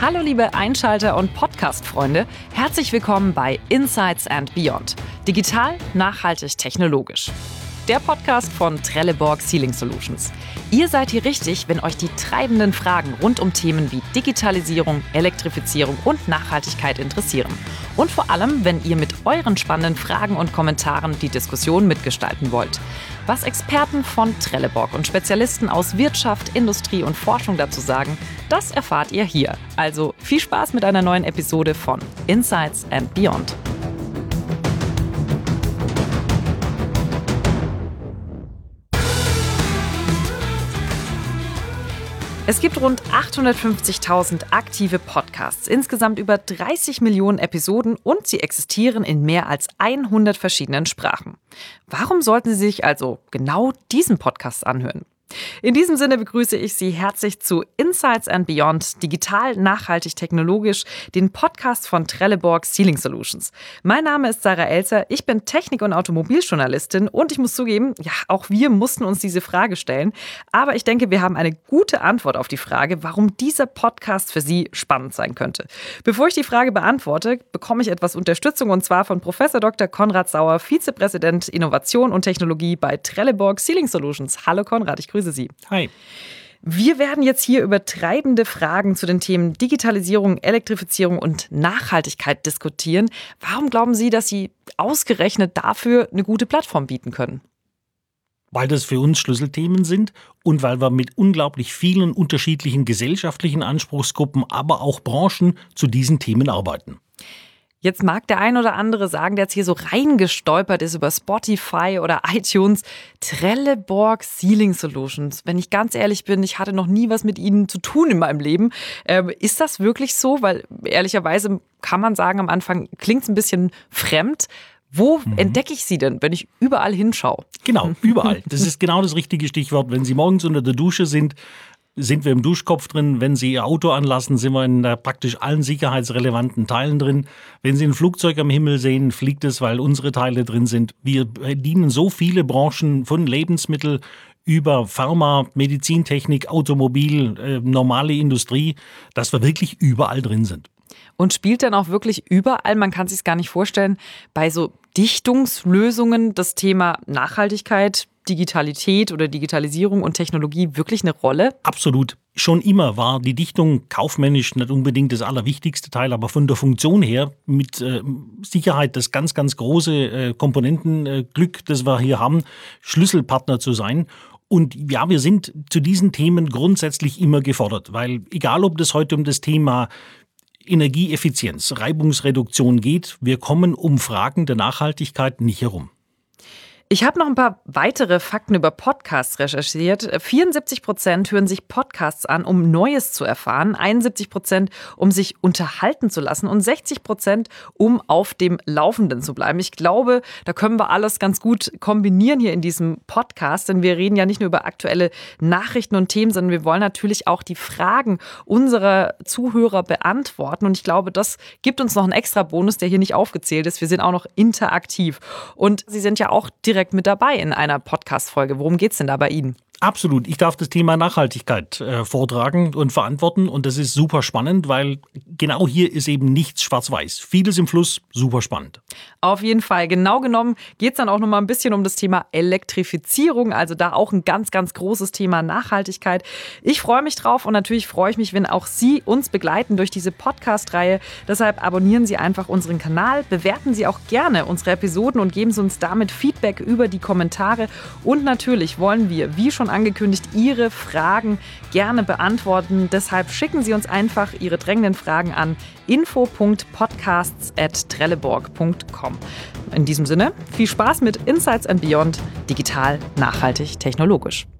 Hallo liebe Einschalter und Podcast-Freunde, herzlich willkommen bei Insights and Beyond. Digital, nachhaltig, technologisch. Der Podcast von Trelleborg Sealing Solutions. Ihr seid hier richtig, wenn euch die treibenden Fragen rund um Themen wie Digitalisierung, Elektrifizierung und Nachhaltigkeit interessieren. Und vor allem, wenn ihr mit euren spannenden Fragen und Kommentaren die Diskussion mitgestalten wollt. Was Experten von Trelleborg und Spezialisten aus Wirtschaft, Industrie und Forschung dazu sagen, das erfahrt ihr hier. Also viel Spaß mit einer neuen Episode von Insights and Beyond. Es gibt rund 850.000 aktive Podcasts, insgesamt über 30 Millionen Episoden und sie existieren in mehr als 100 verschiedenen Sprachen. Warum sollten Sie sich also genau diesen Podcast anhören? In diesem Sinne begrüße ich Sie herzlich zu Insights and Beyond, digital, nachhaltig, technologisch, den Podcast von Trelleborg Sealing Solutions. Mein Name ist Sarah Elzer, ich bin Technik- und Automobiljournalistin und ich muss zugeben, ja, auch wir mussten uns diese Frage stellen. Aber ich denke, wir haben eine gute Antwort auf die Frage, warum dieser Podcast für Sie spannend sein könnte. Bevor ich die Frage beantworte, bekomme ich etwas Unterstützung und zwar von Prof. Dr. Konrad Sauer, Vizepräsident Innovation und Technologie bei Trelleborg Sealing Solutions. Hallo Konrad, ich grüße Sie. Hi. Wir werden jetzt hier über treibende Fragen zu den Themen Digitalisierung, Elektrifizierung und Nachhaltigkeit diskutieren. Warum glauben Sie, dass Sie ausgerechnet dafür eine gute Plattform bieten können? Weil das für uns Schlüsselthemen sind und weil wir mit unglaublich vielen unterschiedlichen gesellschaftlichen Anspruchsgruppen, aber auch Branchen zu diesen Themen arbeiten. Jetzt mag der ein oder andere sagen, der jetzt hier so reingestolpert ist über Spotify oder iTunes, Trelleborg Sealing Solutions. Wenn ich ganz ehrlich bin, ich hatte noch nie was mit Ihnen zu tun in meinem Leben. Ist das wirklich so? Weil ehrlicherweise kann man sagen, am Anfang klingt es ein bisschen fremd. Wo entdecke ich Sie denn, wenn ich überall hinschaue? Genau, überall. Das ist genau das richtige Stichwort. Wenn Sie morgens unter der Dusche sind wir im Duschkopf drin. Wenn Sie Ihr Auto anlassen, sind wir in praktisch allen sicherheitsrelevanten Teilen drin. Wenn Sie ein Flugzeug am Himmel sehen, fliegt es, weil unsere Teile drin sind. Wir bedienen so viele Branchen von Lebensmittel über Pharma, Medizintechnik, Automobil, normale Industrie, dass wir wirklich überall drin sind. Und spielt dann auch wirklich überall, man kann es sich gar nicht vorstellen, bei so Dichtungslösungen das Thema Nachhaltigkeit, Digitalität oder Digitalisierung und Technologie wirklich eine Rolle? Absolut. Schon immer war die Dichtung kaufmännisch nicht unbedingt das allerwichtigste Teil, aber von der Funktion her mit Sicherheit das ganz, ganz große Komponentenglück, das wir hier haben, Schlüsselpartner zu sein. Und ja, wir sind zu diesen Themen grundsätzlich immer gefordert, weil egal ob das heute um das Thema Energieeffizienz, Reibungsreduktion geht, wir kommen um Fragen der Nachhaltigkeit nicht herum. Ich habe noch ein paar weitere Fakten über Podcasts recherchiert. 74% hören sich Podcasts an, um Neues zu erfahren, 71%, um sich unterhalten zu lassen und 60%, um auf dem Laufenden zu bleiben. Ich glaube, da können wir alles ganz gut kombinieren hier in diesem Podcast, denn wir reden ja nicht nur über aktuelle Nachrichten und Themen, sondern wir wollen natürlich auch die Fragen unserer Zuhörer beantworten. Und ich glaube, das gibt uns noch einen extra Bonus, der hier nicht aufgezählt ist. Wir sind auch noch interaktiv. Und Sie sind ja auch direkt mit dabei in einer Podcast-Folge. Worum geht's denn da bei Ihnen? Absolut. Ich darf das Thema Nachhaltigkeit vortragen und verantworten und das ist super spannend, weil genau hier ist eben nichts schwarz-weiß. Vieles im Fluss, super spannend. Auf jeden Fall. Genau genommen geht es dann auch noch mal ein bisschen um das Thema Elektrifizierung, also da auch ein ganz, ganz großes Thema Nachhaltigkeit. Ich freue mich drauf und natürlich freue ich mich, wenn auch Sie uns begleiten durch diese Podcast-Reihe. Deshalb abonnieren Sie einfach unseren Kanal, bewerten Sie auch gerne unsere Episoden und geben Sie uns damit Feedback über die Kommentare. Und natürlich wollen wir, wie schon angekündigt, Ihre Fragen gerne beantworten. Deshalb schicken Sie uns einfach Ihre drängenden Fragen an info.podcasts@trelleborg.com. In diesem Sinne, viel Spaß mit Insights and Beyond, digital, nachhaltig, technologisch.